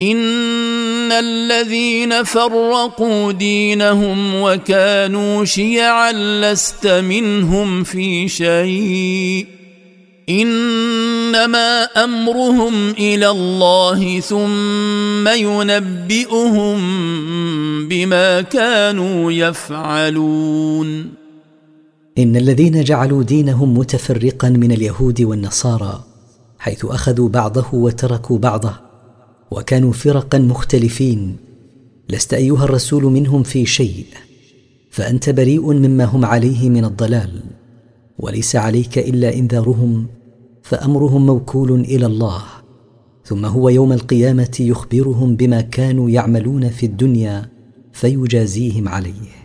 إن الذين فرقوا دينهم وكانوا شيعا لست منهم في شيء إنما أمرهم إلى الله ثم ينبئهم بما كانوا يفعلون. إن الذين جعلوا دينهم متفرقا من اليهود والنصارى حيث أخذوا بعضه وتركوا بعضه وكانوا فرقا مختلفين لست أيها الرسول منهم في شيء، فأنت بريء مما هم عليه من الضلال، وليس عليك إلا إنذارهم، فأمرهم موكول إلى الله، ثم هو يوم القيامة يخبرهم بما كانوا يعملون في الدنيا فيجازيهم عليه.